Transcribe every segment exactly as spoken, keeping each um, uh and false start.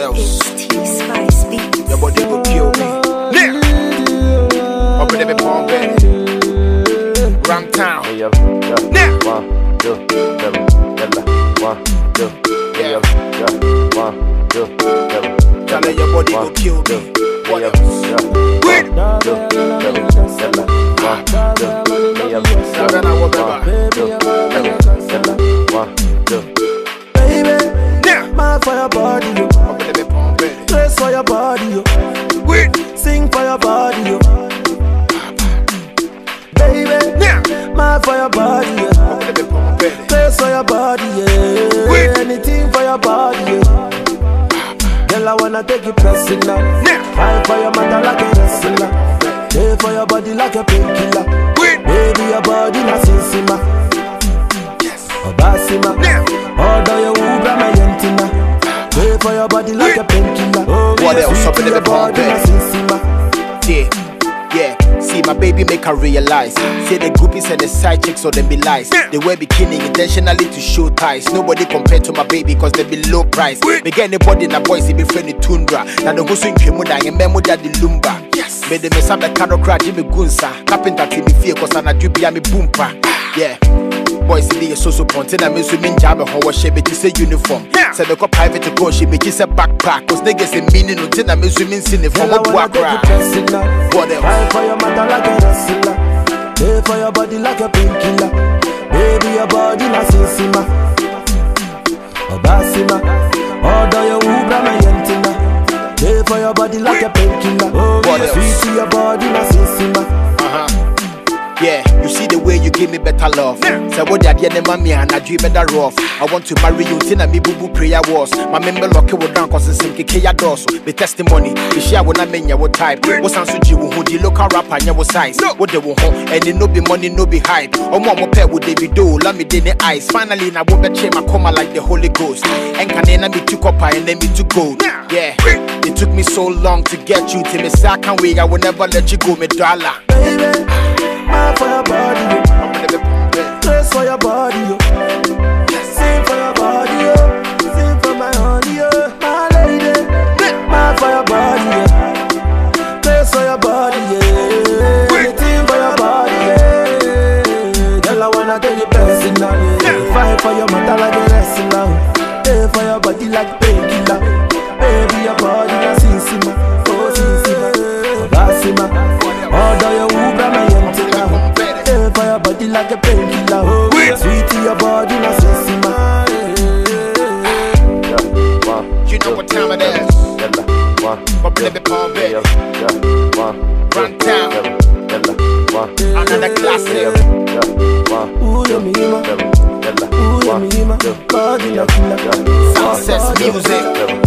else? T-Spice beats. Your body will kill me. Now, up in the Bombay, Ram Town. Now, one, two, seven, one, two, yeah, one, two, seven. Charlie, your body will kill me. What else? Wait. One, two, seven, one, two, Seven hour one, two. Baby, Now, mad for your body, yo. up in the Bombay. Dress for your body, yo. Wait. Sing for your body, yo. Baby, Now, mad for your body, yo. up in the Bombay. Dress for your body, yeah. Wait. Anything for your body, yeah. Girl, I wanna take you personal. Now, Fight for your mother like a wrestler. Play for your body like a painkiller. wait. Baby, your body na sinsima. Yes. Obasima. Now, Order your Uber, my yentina. Play for your body like a painkiller. Oh, What yeah, else sweet up in to the your body Bombay? na sinsima. yeah, yeah. See my baby make her realize. Say the groupies and the side chicks so them be lies. They wear bikini intentionally to show ties. Nobody compared to my baby cause they be low price. Me get anybody in a boys he be friendly tundra. Now the who's in Kimuda and memo that the lumba. Yes. Me the mess up the caro crack Jimmy Gunsa. Carpenter to me fear cause I na do be a me boompa. Yeah. Boys be a so-so pontin and me swimming jam and how she be to say uniform. Say the cop private to go she be just a backpack. Cause niggas in meaning until I'm swimming sin from Girl, I what wanna take you cry. personal. What else? Fight for your mother like a wrestler. Play for your body like a painkiller. Baby, your body na sinsima. Obasima. Order your Uber, my yentina. Play for your body like a painkiller. Oh, What yeah, else? sweet to your body na sinsima. Uh-huh. Yeah, you see the way you give me better love. Say what that yeah, mommy and I dream better rough. I want to marry you till I me boo boo prayer was. My member lock it down cause it's in Kaya doors. The testimony, the share when I mean ya what type. What's answer you who the local rapper and your size. What they want home and it no be money, no be hype. Or more pair with they be do, let me in the eyes. Finally, I won't be my coma like the Holy Ghost. And can then me to copper and then me to gold. Yeah, it took me so long to get you to me. Say I can't wait, I will never let you go, me dollar. Baby, mad for your body, yo. Dress for your body, yo. Sing for your body, yo. Sing for my honey, yo. My lady, mad for your body, yo. Dress for your body, yeah. Anything for your body, yeah. Girl, I wanna take you personal, yeah. Fight for your mother like a wrestler. Play for your body like painkiller. Baby, your body na sinsima. Oh, sinsima. Obasima. Order your Uber, my yentina. Play for your body like a painkiller. Oh, sweet to your body na sinsima. You know what time it is. But baby, Palm Bay, Run Town, another classic. Ooh, you mima. Ooh, you mima. Body na killer. Success music.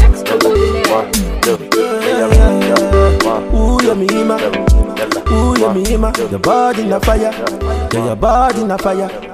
Ooh, you mima. Ooh, you mima. Your body na fire. Yeah, your body na fire.